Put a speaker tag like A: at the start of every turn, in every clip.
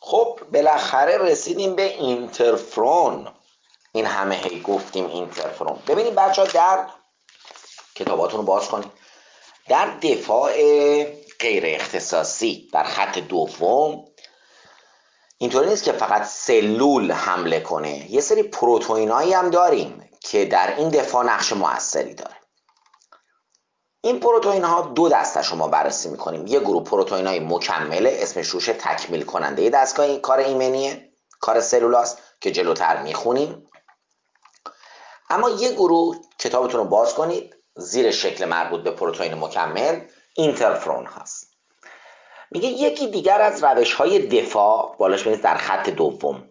A: خب بالاخره رسیدیم به اینترفرون. این همه هی گفتیم اینترفرون. ببینید بچه ها، در کتاباتون رو باز کنید. در دفاع غیر اختصاصی در خط دوم اینطوری نیست که فقط سلول حمله کنه، یه سری پروتئینایی هم داریم که در این دفاع نقش موثری داره. این پروتئین ها دو دسته شما بررسی میکنیم. یه گروه پروتئین های مکمله، اسمش روش تکمیل کننده دستگاه کار ایمنیه، کار سلولاست که جلوتر میخونیم. اما یه گروه کتابتون رو باز کنید، زیر شکل مربوط به پروتئین مکمل اینترفرون هست. میگه یکی دیگر از روش های دفاع، بالاش ببینید در خط دوم،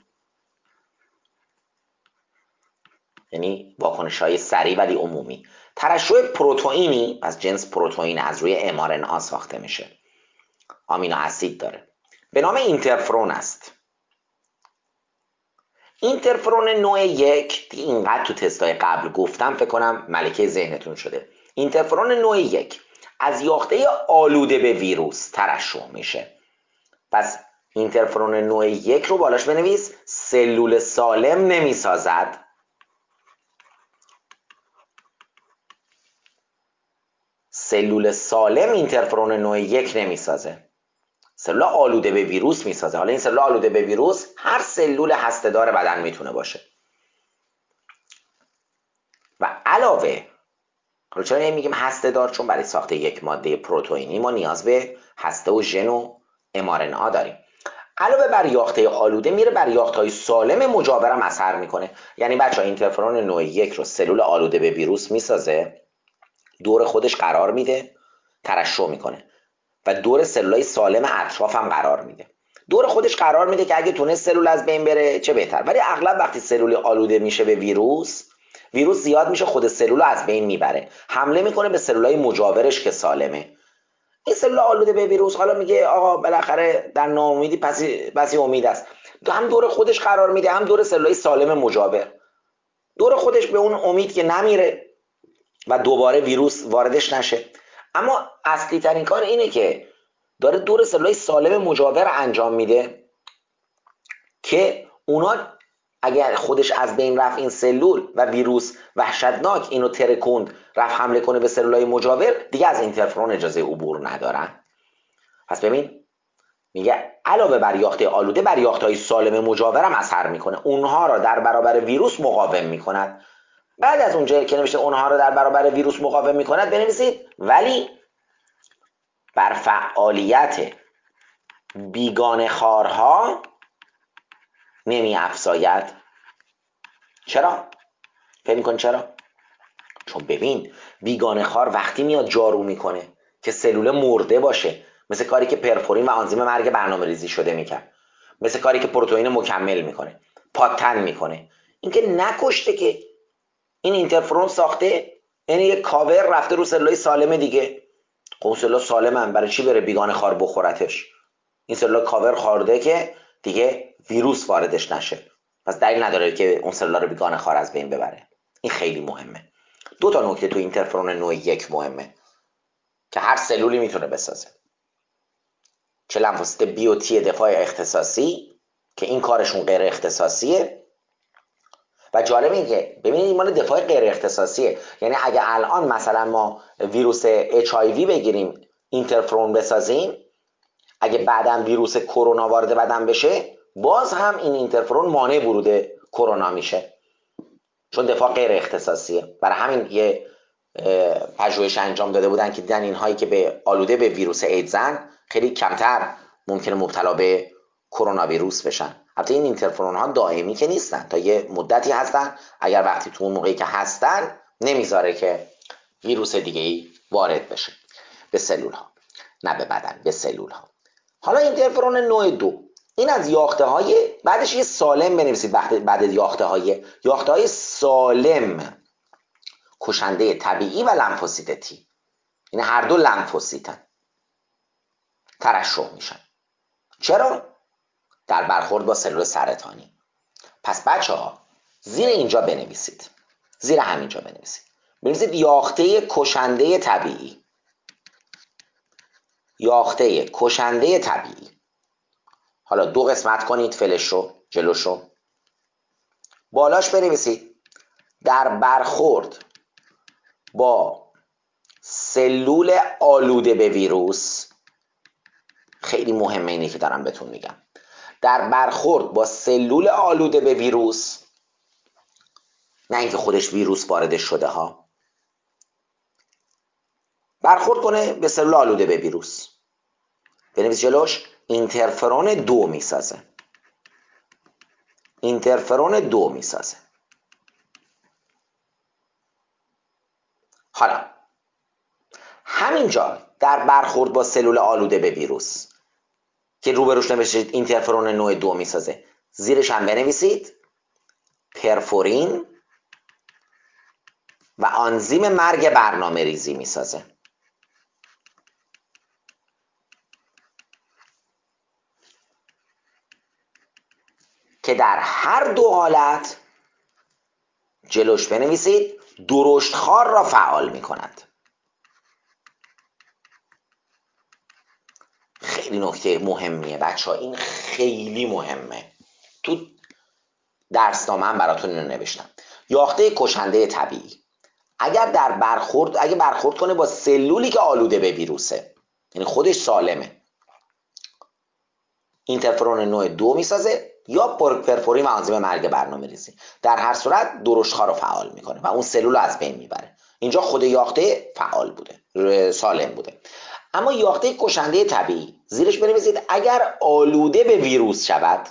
A: یعنی واکنش های سریع ولی عمومی، ترشح پروتئینی از جنس پروتئین از روی mRNA ساخته میشه، آمینو اسید داره، به نام اینترفرون است. اینترفرون نوع یک، دیگه اینقدر تو تستای قبل گفتم فکر کنم ملکه ذهنتون شده. اینترفرون نوع یک از یاخته آلوده به ویروس ترشح میشه. پس اینترفرون نوع یک رو بالاش بنویس سلول سالم نمیسازد. سلول سالم اینترفرون نوع یک نمیسازه، سلول آلوده به ویروس میسازه. حالا این سلول آلوده به ویروس هر سلول هسته‌دار بدن میتونه باشه. و علاوه، حالا چرا میگیم هسته‌دار؟ چون برای ساخت یک ماده پروتئینی ما نیاز به هسته و ژن و mRNA داریم. علاوه بر یاخته آلوده میره بر یافته‌های سالم مجاور هم اثر میکنه. یعنی بچه‌ها اینترفرون نوع یک رو سلول آلوده به ویروس میسازه، دور خودش قرار میده، ترشح میکنه و دور سلولای سالم اطراف هم قرار میده. دور خودش قرار میده که اگه تونه سلول از بین بره چه بهتر. ولی اغلب وقتی سلول آلوده میشه به ویروس زیاد میشه، خود سلول از بین میبره، حمله میکنه به سلولای مجاورش که سالمه. این سلول آلوده به ویروس حالا میگه آقا بالاخره در ناامیدی پسی امید است، هم دور خودش قرار میده هم دور سلولای سالم مجاور. دور خودش به اون امید که نمیره و دوباره ویروس واردش نشه. اما اصلی ترین کار اینه که داره دور سلولای سالم مجاور انجام میده که اونا اگر خودش از بین رفت، این سلول و ویروس وحشتناک اینو ترکوند رفت حمله کنه به سلولای مجاور، دیگه از اینترفرون اجازه عبور ندارن. پس ببین میگه علاوه بر یاخته آلوده بر یافته‌های سالم مجاور هم اثر میکنه، اونها را در برابر ویروس مقاوم میکند. بعد از اونجایی که نوشته اونها را در برابر ویروس مقاوم میکند بنویسید ولی بر فعالیت بیگانه خارها نمی افزاید. چرا؟ فکر می‌کنی چرا؟ چون ببین بیگانه خار وقتی میاد جارو میکنه که سلول مرده باشه، مثل کاری که پرفورین و آنزیم مرگ برنامه ریزی شده میکرد، مثل کاری که پروتئین مکمل میکنه، پاتن میکنه، اینکه نکشته که این اینترفرون ساخته، یعنی یک کاور رفته رو سلولای سالم دیگه. خب سلول سالمن، برای چی بره بیگانه خار بخورتش؟ این سلول کاور خورده که دیگه ویروس واردش نشه، پس دلیل نداره که اون سلول رو بیگانه خار از بین ببره. این خیلی مهمه. دو تا نکته تو اینترفرون نوع یک مهمه که هر سلولی میتونه بسازه، چه لنفوسیت بی و تی دفاع اختصاصی که این کارشون غیر اختصاصیه. و جالب اینه که ببینید این مال دفاع غیر اختصاصیه، یعنی اگه الان مثلا ما ویروس HIV بگیریم اینترفرون بسازیم، اگه بعداً ویروس کرونا وارد بدن بشه باز هم این اینترفرون مانع ورود کرونا میشه، چون دفاع غیر اختصاصیه. برای همین یه پژوهش انجام داده بودن که دیدن اینهایی که به آلوده به ویروس ایدزن خیلی کمتر ممکنه مبتلا به کرونا ویروس بشن. البته این اینترفرون ها دائمی که نیستن، تا یه مدتی هستن، اگر وقتی تو اون موقعی که هستن نمیذاره که ویروس دیگه ای وارد بشه به سلول ها، نه به بدن، به سلول ها. حالا اینترفرون نوع دو، این از یاخته های، بعدش یه سالم بنویسید، بعد یاخته های سالم کشنده طبیعی و لنفوسیت تی، این هر دو لنفوسیتن، ترشح میشن. چرا؟ در برخورد با سلول سرطانی. پس بچه ها زیر اینجا بنویسید، زیر همینجا بنویسید یاخته کشنده طبیعی، یاخته کشنده طبیعی. حالا دو قسمت کنید فلش رو، جلوش رو، بالاش بنویسید در برخورد با سلول آلوده به ویروس. خیلی مهمه اینی که دارم بهتون میگم. در برخورد با سلول آلوده به ویروس، نه اینکه خودش ویروس واردش شده ها، برخورد کنه به سلول آلوده به ویروس، بنویس جلوش اینترفرون 2 میسازه. اینترفرون 2 میسازه. حالا همینجا در برخورد با سلول آلوده به ویروس که روبروش نوشتید اینترفرون نوع 2 میسازه، زیرش هم بنویسید پرفورین و آنزیم مرگ برنامه ریزی میسازه. که در هر دو حالت جلوش بنویسید درشتخوار را فعال می کند. خیلی نکته مهمیه بچه ها، این خیلی مهمه. تو درسنامه هم براتون اینو نوشتم. یاخته کشنده طبیعی اگه برخورد کنه با سلولی که آلوده به ویروسه، یعنی خودش سالمه، اینترفرون نوع 2 میسازه یا پرفورین و آنزیم مرگ برنامه ریزی. در هر صورت درشتخوار رو فعال میکنه و اون سلول رو از بین میبره. اینجا خود یاخته فعال بوده، سالم بوده. اما یاخته کشنده طبیعی زیرش بنویسید اگر آلوده به ویروس شود،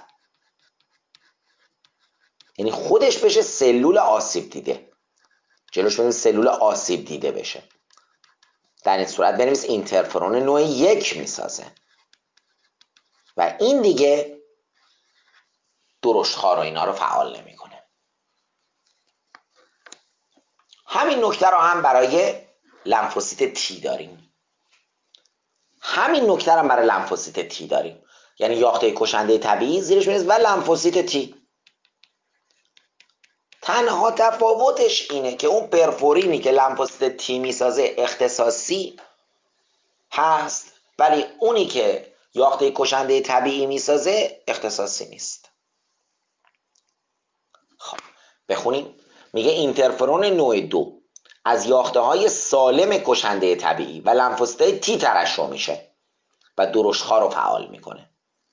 A: یعنی خودش بشه سلول آسیب دیده، جلوش بنویسید سلول آسیب دیده بشه، در این صورت بنویسید اینترفرون نوع 1 میسازه و این دیگه درشتخوار و اینا رو فعال نمیکنه. همین نکته رو هم برای لنفوسیت تی داریم. یعنی یاخته کشنده طبیعی زیرش بنویسید و لنفوسیت تی. تنها تفاوتش اینه که اون پرفورینی که لنفوسیت تی میسازه اختصاصی هست، ولی اونی که یاخته کشنده طبیعی میسازه اختصاصی نیست. خب بخونیم. میگه اینترفرون نوع 2 از یاخته های سالم کشنده طبیعی و لنفوسیت تی ترشح میشه و درشتخوار رو فعال میکنه.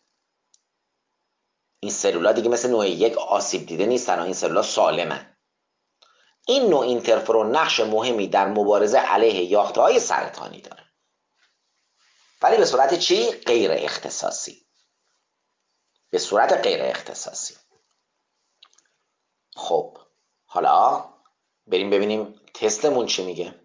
A: این سلولا دیگه مثل نوع 1 آسیب دیده نیستن، این سلولا سالمن. این نوع اینترفرون نقش مهمی در مبارزه علیه یاخته های سرطانی داره، ولی به صورت چی؟ غیر اختصاصی. به صورت غیر اختصاصی. خب حالا بریم ببینیم تستمون چی میگه.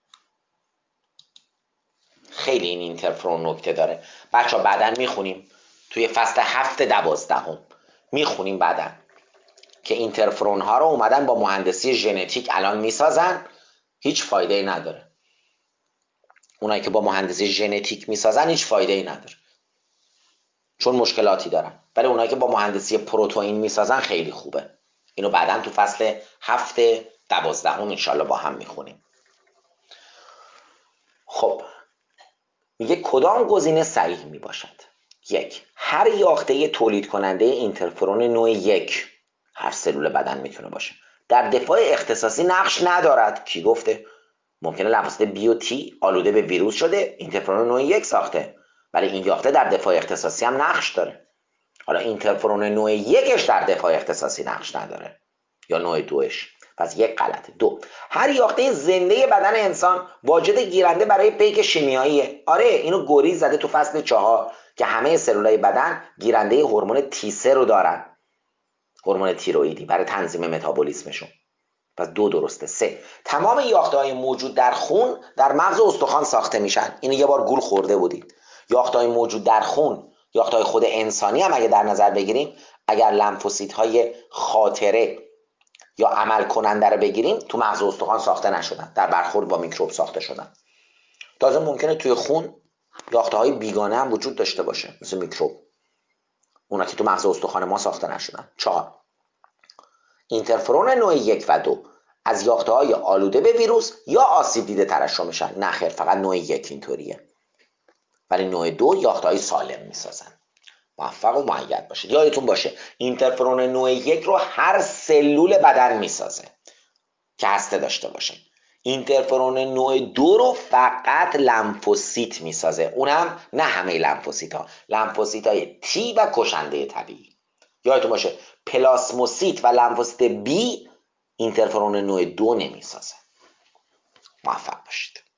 A: خیلی این اینترفرون نکته داره بچه ها، بعدن میخونیم توی فصل 7-12 میخونیم بعدن که اینترفرون ها رو اومدن با مهندسی ژنتیک الان میسازن، هیچ فایده ای نداره. اونایی که با مهندسی ژنتیک میسازن هیچ فایده ای نداره چون مشکلاتی دارن، ولی اونایی که با مهندسی پروتئین میسازن خیلی خوبه. اینو بعدن تو فصل 7-12 انشالله با هم میخونیم. خب میگه کدام گزینه صحیح میباشد؟ 1. هر یاخته تولید کننده اینترفرون نوع 1، هر سلول بدن میتونه باشه، در دفاع اختصاصی نقش ندارد. کی گفته؟ ممکنه لنفوسیت بی و تی آلوده به ویروس شده، اینترفرون نوع 1 ساخته، ولی این یاخته در دفاع اختصاصی هم نقش داره. حالا اینترفرون نوع 1ش در دفاع اختصاصی نقش نداره یا نوع 2ش، پس 1 غلطه. 2. هر یاخته زنده بدن انسان واجد گیرنده برای پیک شیمیاییه. آره اینو گوریز زده تو فصل 4 که همه سلولای بدن گیرنده هورمون T3 رو دارن، هورمون تیروئیدی برای تنظیم متابولیسمشون. پس 2 درسته. 3. تمام یافته‌های موجود در خون در مغز و استخوان ساخته میشن. اینو یه بار گول خورده بودید. یافته‌های موجود در خون، یافته‌های خود انسانی هم اگه در نظر بگیریم، اگر لنفوسیت‌های خاطره یا عمل کننده رو بگیریم تو مغز و استخوان ساخته نشدن، در برخورد با میکروب ساخته شدن. تازه ممکنه توی خون یافته‌های بیگانه هم وجود داشته باشه مثل میکروب، اونا که تو مغز و استخوان ما ساخته نشدن. 4. اینترفرون نوع 1 و 2 از یافته‌های آلوده به ویروس یا آسیب دیده ترشح میشن. نه خیر، فقط نوع 1 اینطوریه، ولی نوع 2 یافته‌های سالم میسازن. موفق و مؤید باشید. یادتون باشه اینترفرون نوع 1 رو هر سلول بدن میسازه که هسته داشته باشه. اینترفرون نوع 2 رو فقط لمفوسیت میسازه، اونم نه همه لمفوسیت ها، لمفوسیت های تی و کشنده طبیعی. یادتون باشه پلاسموسیت و لمفوسیت بی اینترفرون نوع 2 نمیسازه. موفق باشید.